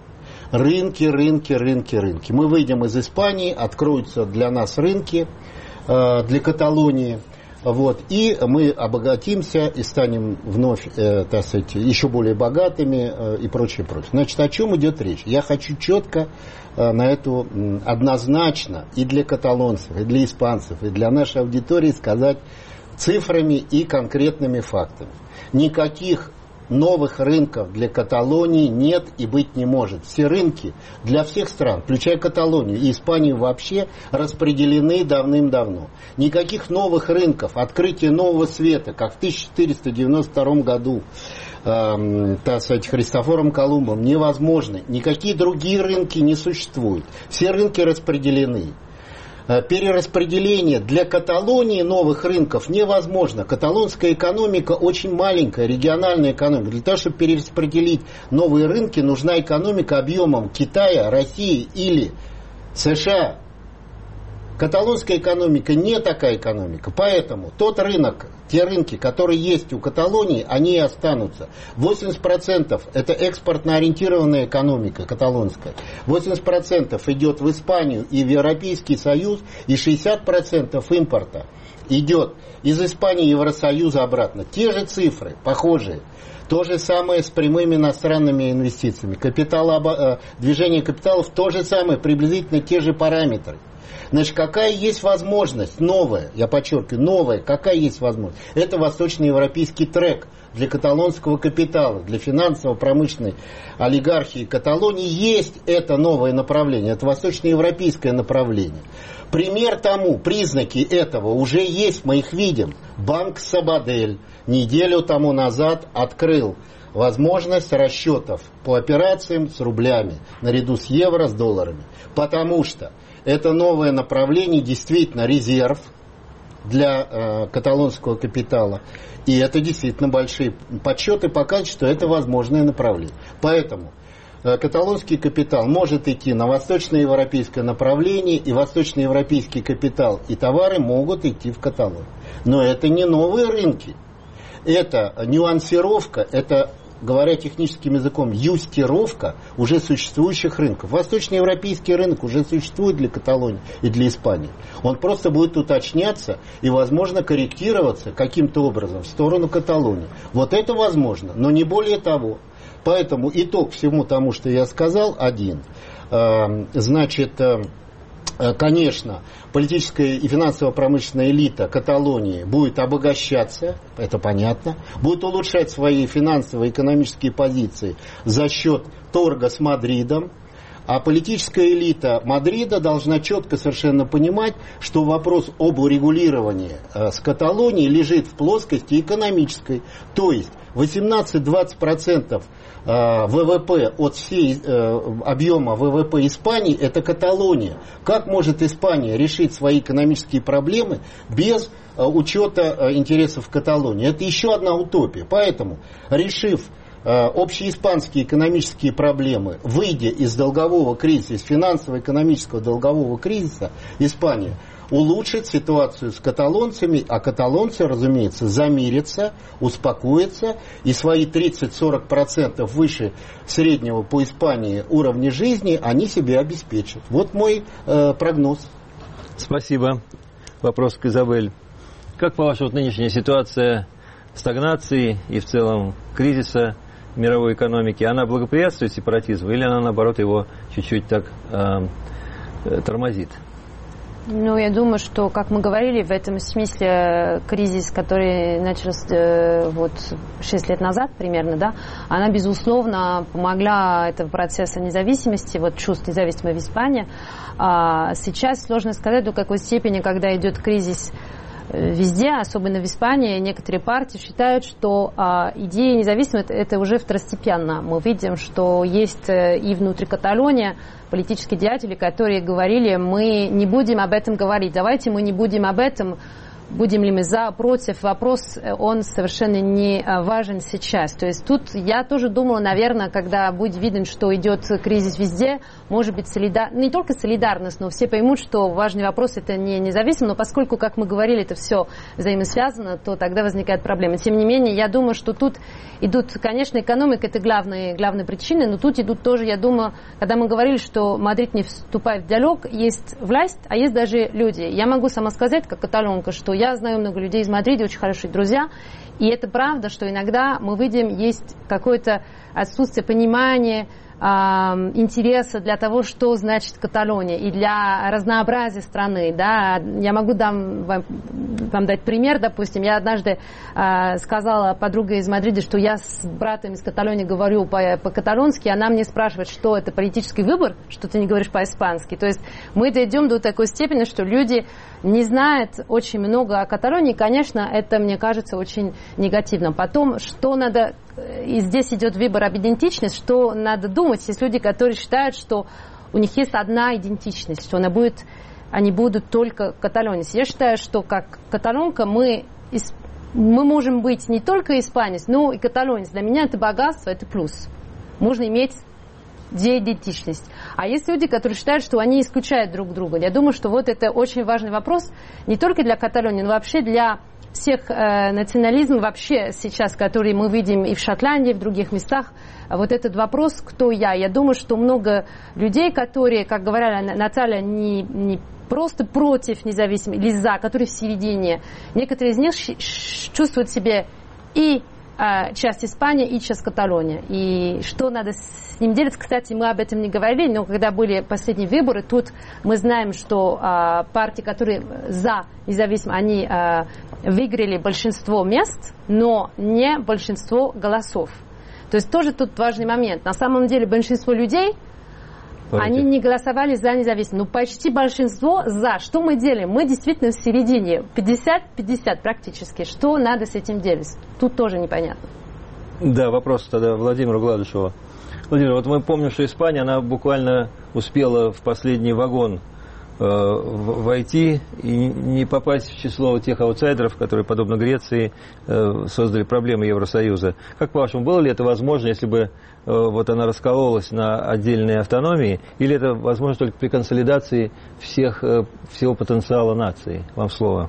Рынки, рынки, рынки, рынки. Мы выйдем из Испании, откроются для нас рынки, э, для Каталонии, вот, и мы обогатимся и станем вновь, э, так сказать, еще более богатыми э, и прочее, прочее. Значит, о чем идет речь? Я хочу четко э, на эту э, однозначно и для каталонцев, и для испанцев, и для нашей аудитории сказать цифрами и конкретными фактами. Никаких новых рынков для Каталонии нет и быть не может. Все рынки для всех стран, включая Каталонию и Испанию вообще, распределены давным-давно. Никаких новых рынков, открытия нового света, как в тысяча четыреста девяносто втором году, э, так сказать, Христофором Колумбом, невозможно. Никакие другие рынки не существуют. Все рынки распределены. Перераспределение для Каталонии новых рынков невозможно. Каталонская экономика очень маленькая, региональная экономика. Для того, чтобы перераспределить новые рынки, нужна экономика объемом Китая, России или США. Каталонская экономика не такая экономика. Поэтому тот рынок, те рынки, которые есть у Каталонии, они и останутся. восемьдесят процентов это экспортно ориентированная экономика каталонская. восемьдесят процентов идет в Испанию и в Европейский Союз, и шестьдесят процентов импорта идет из Испании и Евросоюза обратно. Те же цифры, похожие. То же самое с прямыми иностранными инвестициями. Капитал, движение капиталов то же самое, приблизительно те же параметры. Значит, какая есть возможность, новая, я подчеркиваю, новая, какая есть возможность? Это восточноевропейский трек для каталонского капитала, для финансово-промышленной олигархии Каталонии. Есть это новое направление, это восточноевропейское направление. Пример тому, признаки этого уже есть, мы их видим. Банк Сабадель неделю тому назад открыл возможность расчетов по операциям с рублями наряду с евро, с долларами. Потому что это новое направление, действительно резерв, для э, каталонского капитала. И это действительно большие подсчеты показывают, что это возможное направление. Поэтому э, каталонский капитал может идти на восточноевропейское направление, и восточноевропейский капитал и товары могут идти в Каталонию. Но это не новые рынки. Это нюансировка, это, говоря техническим языком, юстировка уже существующих рынков. Восточноевропейский рынок уже существует для Каталонии и для Испании. Он просто будет уточняться и, возможно, корректироваться каким-то образом в сторону Каталонии. Вот это возможно, но не более того. Поэтому итог всему тому, что я сказал, один. Значит, конечно, политическая и финансово-промышленная элита Каталонии будет обогащаться, это понятно, будет улучшать свои финансовые и экономические позиции за счет торга с Мадридом, а политическая элита Мадрида должна четко совершенно понимать, что вопрос об урегулировании с Каталонией лежит в плоскости экономической, то есть восемнадцать-двадцать процентов ВВП от всей объема ВВП Испании — это Каталония. Как может Испания решить свои экономические проблемы без учета интересов Каталонии? Это еще одна утопия. Поэтому, решив общеиспанские экономические проблемы, выйдя из долгового кризиса, из финансово-экономического долгового кризиса, Испания улучшит ситуацию с каталонцами, а каталонцы, разумеется, замирятся, успокоятся и свои тридцать-сорок процентов выше среднего по Испании уровня жизни они себе обеспечат. Вот мой э, прогноз. Спасибо. Вопрос к Изабель. Как, по-вашему, нынешняя ситуация стагнации и в целом кризиса мировой экономики, она благоприятствует сепаратизму или она, наоборот, его чуть-чуть так э, тормозит? Ну, я думаю, что, как мы говорили, в этом смысле кризис, который начался э, вот шесть лет назад примерно, да, она, безусловно, помогла этому процессу независимости, вот чувство независимости в Испании. А сейчас сложно сказать, до какой степени, когда идет кризис везде, особенно в Испании, некоторые партии считают, что а, идея независимости это уже второстепенно. Мы видим, что есть и внутри Каталонии политические деятели, которые говорили, мы не будем об этом говорить, давайте мы не будем об этом, будем ли мы за, против. Вопрос, он совершенно не важен сейчас. То есть тут я тоже думала, наверное, когда будет видно, что идет кризис везде, может быть, солидар... не только солидарность, но все поймут, что важный вопрос это не независимо, но поскольку, как мы говорили, это все взаимосвязано, то тогда возникает проблема. Тем не менее, я думаю, что тут идут, конечно, экономика это главная, главная причина, но тут идут тоже, я думаю, когда мы говорили, что Мадрид не вступает в диалог, есть власть, а есть даже люди. Я могу сама сказать, как каталонка, что я знаю много людей из Мадрида, очень хорошие друзья, и это правда, что иногда мы видим, есть какое-то отсутствие понимания, э, интереса для того, что значит Каталония, и для разнообразия страны. Да? Я могу дам, вам, вам дать пример, допустим, я однажды э, сказала подруге из Мадрида, что я с братом из Каталонии говорю по- по-каталонски, она мне спрашивает, что это политический выбор, что ты не говоришь по-испански. То есть мы дойдем до такой степени, что люди не знают очень много о Каталонии, конечно, это, мне кажется, очень негативно. Потом, что надо, и здесь идет выбор об идентичности, что надо думать, есть люди, которые считают, что у них есть одна идентичность, что она будет, они будут только каталонцы. Я считаю, что как каталонка мы, мы можем быть не только испанец, но и каталонец. Для меня это богатство, это плюс. Можно иметь две идентичности. А есть люди, которые считают, что они исключают друг друга. Я думаю, что вот это очень важный вопрос не только для Каталонии, но вообще для всех э, национализмов вообще сейчас, которые мы видим и в Шотландии, и в других местах. Вот этот вопрос, кто я. Я думаю, что много людей, которые, как говорила Наталья, не, не просто против независимости или за, которые в середине. Некоторые из них чувствуют себя и часть Испании и часть Каталонии. И что надо с ним делать, кстати, мы об этом не говорили, но когда были последние выборы, тут мы знаем, что а, партии, которые за независимость, они а, выиграли большинство мест, но не большинство голосов. То есть тоже тут важный момент. На самом деле большинство людей они не голосовали за независимость. Но почти большинство за. Что мы делаем? Мы действительно в середине. пятьдесят-пятьдесят практически. Что надо с этим делать? Тут тоже непонятно. Да, вопрос тогда Владимиру Гладышеву. Владимир, вот мы помним, что Испания, она буквально успела в последний вагон войти и не попасть в число тех аутсайдеров, которые, подобно Греции, создали проблемы Евросоюза. Как по-вашему, было ли это возможно, если бы вот она раскололась на отдельные автономии, или это возможно только при консолидации всех, всего потенциала нации? Вам слово.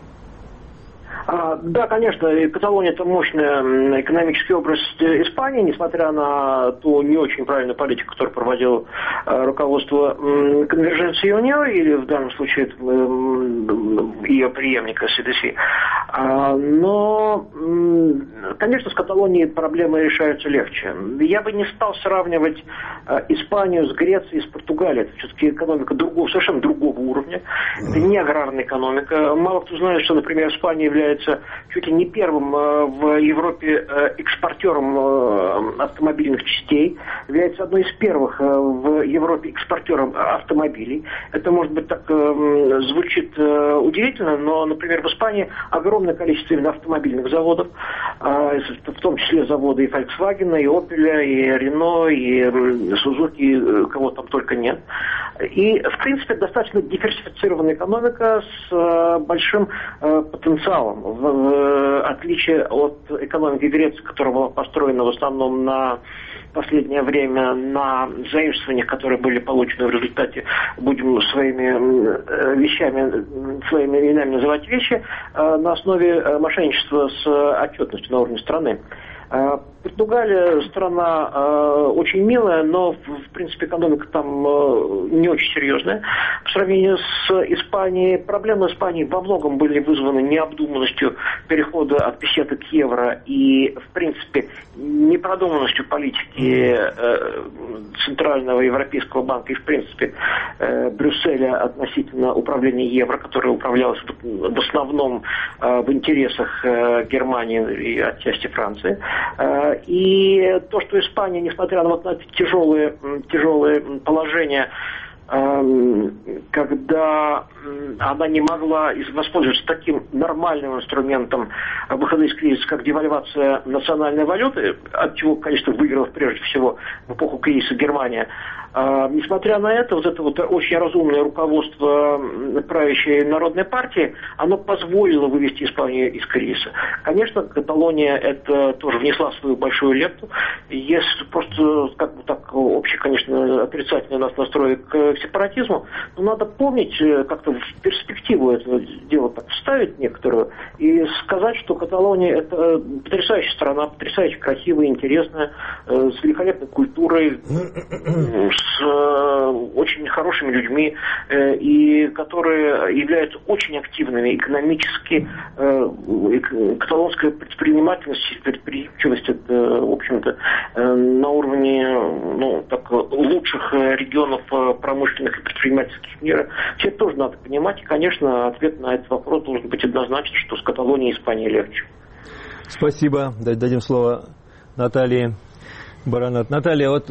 А, да, конечно, Каталония – это мощная экономическая область Испании, несмотря на ту не очень правильную политику, которую проводило а, руководство м, конверженции Юнио, или в данном случае м, ее преемника СДС. А, но, м, конечно, с Каталонией проблемы решаются легче. Я бы не стал сравнивать а, Испанию с Грецией, с Португалией. Это все-таки экономика другого, совершенно другого уровня. Это не аграрная экономика. Мало кто знает, что, например, Испания является чуть ли не первым в Европе экспортером автомобильных частей, является одной из первых в Европе экспортером автомобилей. Это, может быть, так звучит удивительно, но, например, в Испании огромное количество именно автомобильных заводов, в том числе заводы и Volkswagen, и Opel, и Renault, и Suzuki, кого там только нет. И, в принципе, достаточно диверсифицированная экономика с большим потенциалом. В, в отличие от экономики Греции, которая была построена в основном на последнее время на заимствованиях, которые были получены в результате, будем своими вещами, своими именами называть вещи, на основе мошенничества с отчетностью на уровне страны. Португалия страна э, очень милая, но, в, в принципе, экономика там э, не очень серьезная. По сравнению с Испанией, проблемы Испании во многом были вызваны необдуманностью перехода от песеты к евро и, в принципе, непродуманностью политики э, Центрального Европейского банка и, в принципе, э, Брюсселя относительно управления евро, которое управлялось в, в основном э, в интересах э, Германии и отчасти Франции. Э, И то, что Испания, несмотря на вот эти тяжелые, тяжелые положения, когда она не могла воспользоваться таким нормальным инструментом выхода из кризиса, как девальвация национальной валюты, от чего, конечно, выиграла прежде всего в эпоху кризиса Германия. А, несмотря на это, вот это вот очень разумное руководство правящей народной партии, оно позволило вывести Испанию из кризиса. Конечно, Каталония это тоже внесла свою большую лепту. Если просто как бы так общий, конечно, отрицательный у нас настрой к сепаратизму, но надо помнить, как-то в перспективу это дело так вставить некоторую и сказать, что Каталония это потрясающая страна, потрясающе красивая, интересная, с великолепной культурой, с очень хорошими людьми, и которые являются очень активными экономически. Каталонская предпринимательность, предприимчивость, это, в общем-то, на уровне ну, так, лучших регионов промышленных и предпринимательских мира. Все это тоже надо понимать. И, конечно, ответ на этот вопрос должен быть однозначно, что с Каталонией и Испанией легче. Спасибо. Дадим слово Наталье Баранат. Наталья, вот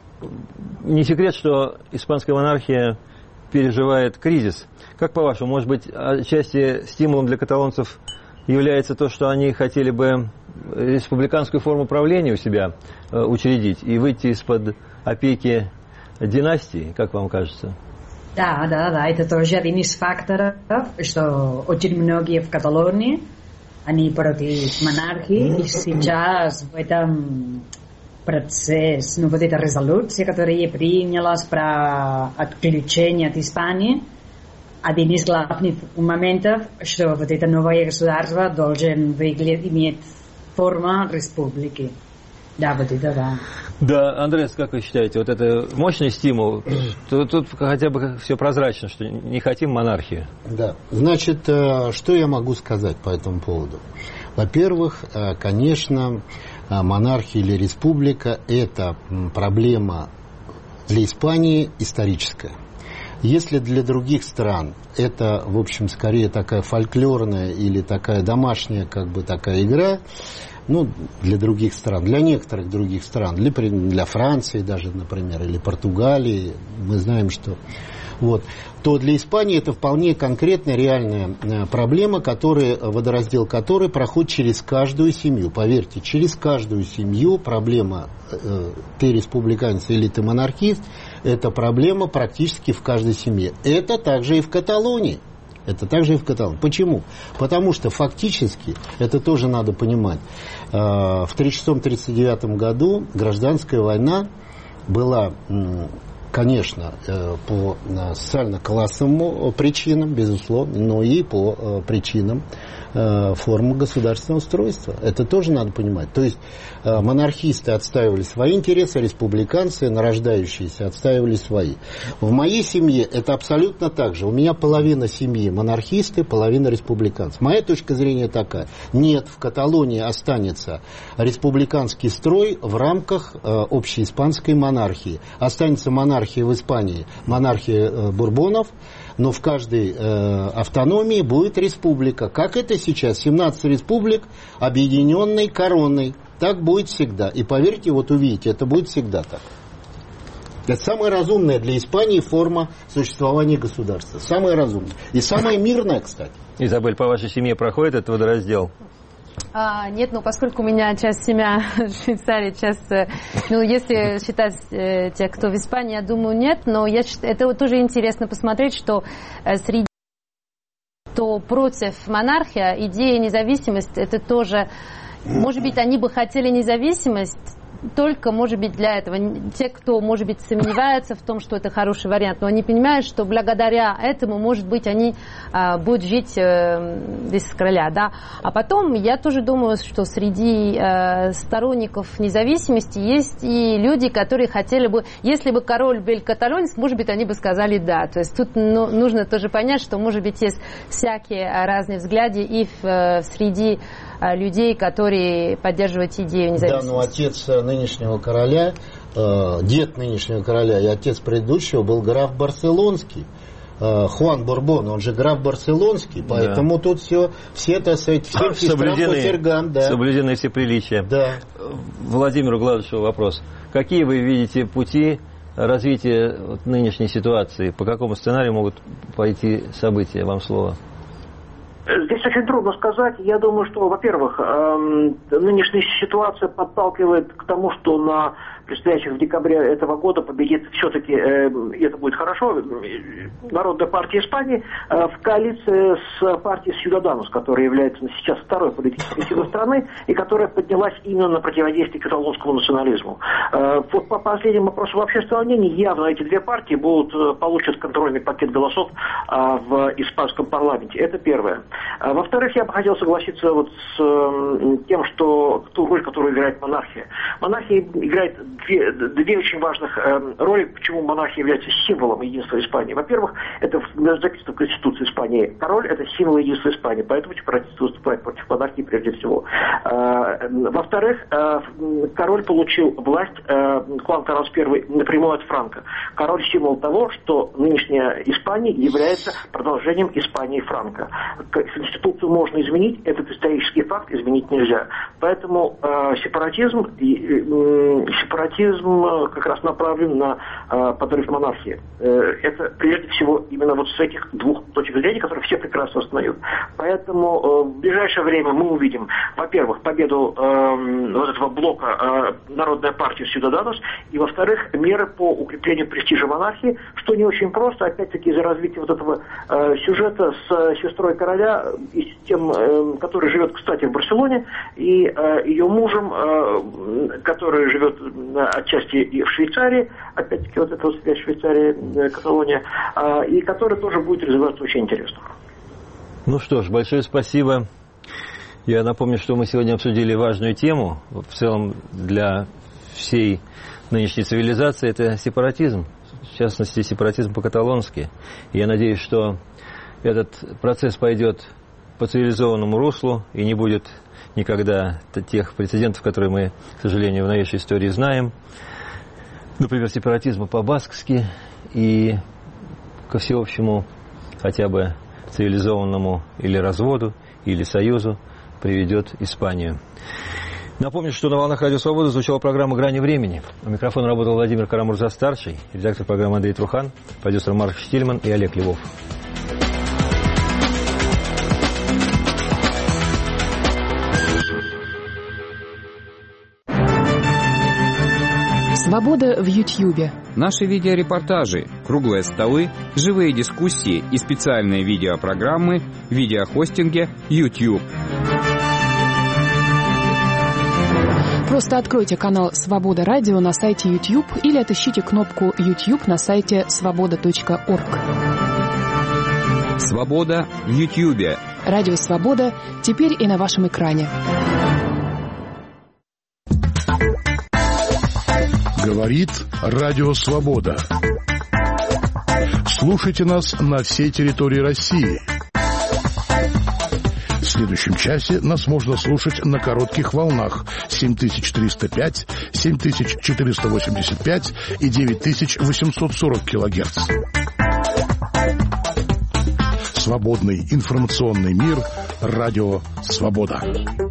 не секрет, что испанская монархия переживает кризис. Как по-вашему, может быть, отчасти стимулом для каталонцев является то, что они хотели бы республиканскую форму правления у себя учредить и выйти из-под опеки династии, как вам кажется? Да, да, да, это тоже один из факторов, что очень многие в Каталонии, они против монархии, и сейчас в этом процесс, ну вот эта резолюция, которая принялась про отключение от Испании, один из главных моментов, что вот это новое государство должен выглядеть, иметь форму республики. Да, вот это да. Да, Андрес, как вы считаете, вот это мощный стимул? Тут, тут хотя бы все прозрачно, что не хотим монархию. Да, значит, что я могу сказать по этому поводу? Во-первых, конечно, монархия или республика – это проблема для Испании историческая. Если для других стран это, в общем, скорее такая фольклорная или такая домашняя, как бы такая игра, ну, для других стран, для некоторых других стран, для, для Франции даже, например, или Португалии, мы знаем, что вот, то для Испании это вполне конкретная, реальная проблема, которая, водораздел которой проходит через каждую семью. Поверьте, через каждую семью проблема э, ты республиканец или ты монархист, это проблема практически в каждой семье. Это также и в Каталонии. Это также и в Каталонии. Почему? Потому что фактически, это тоже надо понимать, э, в тысяча шестьсот тридцать девятом году гражданская война была... Э, Конечно, по социально-классовым причинам, безусловно, но и по причинам формы государственного устройства. Это тоже надо понимать. То есть монархисты отстаивали свои интересы, республиканцы, нарождающиеся, отстаивали свои. В моей семье это абсолютно так же. У меня половина семьи монархисты, половина республиканцы. Моя точка зрения такая. Нет, в Каталонии останется республиканский строй в рамках общеиспанской монархии. Останется монархия в Испании, монархия э, бурбонов, но в каждой э, автономии будет республика. Как это сейчас? семнадцать республик, объединенной короной. Так будет всегда. И поверьте, вот увидите, это будет всегда так. Это самая разумная для Испании форма существования государства. Самая разумная. И самая мирная, кстати. Изабель, по вашей семье проходит этот водораздел? А, нет, ну поскольку у меня часть семья в Швейцарии, часть, ну если считать э, тех, кто в Испании, я думаю, нет, но я, это вот тоже интересно посмотреть, что э, среди кто против монархии, идея независимости, это тоже, может быть, они бы хотели независимость, только, может быть, для этого. Те, кто, может быть, сомневаются в том, что это хороший вариант, но они понимают, что благодаря этому, может быть, они а, будут жить э, без короля, да. А потом, я тоже думаю, что среди э, сторонников независимости есть и люди, которые хотели бы, если бы король был каталонец, может быть, они бы сказали да. То есть тут ну, нужно тоже понять, что, может быть, есть всякие разные взгляды и в, в среди людей, которые поддерживают идею независимости. Да, но отец нынешнего короля, э, дед нынешнего короля и отец предыдущего был граф Барселонский. Э, Хуан Бурбон, он же граф Барселонский, поэтому да. Тут все, все, так сказать, всем сестрам по сергам. Да. Соблюдены все приличия. Да. Владимиру Гладышеву вопрос. Какие вы видите пути развития вот, нынешней ситуации? По какому сценарию могут пойти события? Вам слово. Здесь очень трудно сказать. Я думаю, что, во-первых, эм, нынешняя ситуация подталкивает к тому, что на предстоящих в декабре этого года победит все-таки, э, и это будет хорошо, Народная партия Испании э, в коалиции с партией Сьюдаданос, которая является сейчас второй политической силой страны и которая поднялась именно на противодействие каталонскому национализму. Э, вот по последним вопросам общественного мнения явно эти две партии будут, получат контрольный пакет голосов э, в испанском парламенте. Это первое. А, во-вторых, я бы хотел согласиться вот с э, тем, что ту роль, которую играет монархия. Монархия играет две, две очень важных э, роли, почему монархия является символом единства Испании. Во-первых, это записано в Конституции Испании. Король – это символ единства Испании, поэтому сепаратисты выступают против монархии прежде всего. Э, во-вторых, э, король получил власть, э, Хуан Карлос Первый, напрямую от Франко. Король – символ того, что нынешняя Испания является продолжением Испании Франко. Конституцию можно изменить, этот исторический факт изменить нельзя. Поэтому э, сепаратизм, э, сепаратизм как раз направлен на э, подрыв монархии. Э, это прежде всего именно вот с этих двух точек зрения, которые все прекрасно осознают. Поэтому э, в ближайшее время мы увидим, во-первых, победу э, вот этого блока э, Народная партия Сьюдаданос, и, во-вторых, меры по укреплению престижа монархии, что не очень просто, опять-таки, из-за развития вот этого э, сюжета с э, сестрой короля, и с тем, э, который живет, кстати, в Барселоне, и э, ее мужем, э, который живет э, отчасти и в Швейцарии, опять-таки, вот эта вот связь Швейцарии, э, Каталония, э, и который тоже будет развиваться очень интересно. Ну что ж, большое спасибо. Я напомню, что мы сегодня обсудили важную тему, в целом для всей нынешней цивилизации, это сепаратизм, в частности, сепаратизм по-каталонски. И я надеюсь, что этот процесс пойдет по цивилизованному руслу и не будет никогда тех прецедентов, которые мы, к сожалению, в новейшей истории знаем. Например, сепаратизма по-баскски и ко всеобщему хотя бы цивилизованному или разводу, или союзу приведет Испанию. Напомню, что на волнах Радио Свобода звучала программа «Грани времени». У микрофона работал Владимир Карамурза-старший, редактор программы Андрей Трухан, продюсер Марк Штильман и Олег Львов. Свобода в Ютьюбе. Наши видеорепортажи, круглые столы, живые дискуссии и специальные видеопрограммы в видеохостинге YouTube. Просто откройте канал «Свобода Радио» на сайте YouTube или отыщите кнопку YouTube на сайте свобода точка орг. Свобода в Ютьюбе. Радио «Свобода» теперь и на вашем экране. Говорит Радио Свобода. Слушайте нас на всей территории России. В следующем часе нас можно слушать на коротких волнах семь тысяч триста пять, семь тысяч четыреста восемьдесят пять и девять тысяч восемьсот сорок килогерц. Свободный информационный мир. Радио Свобода.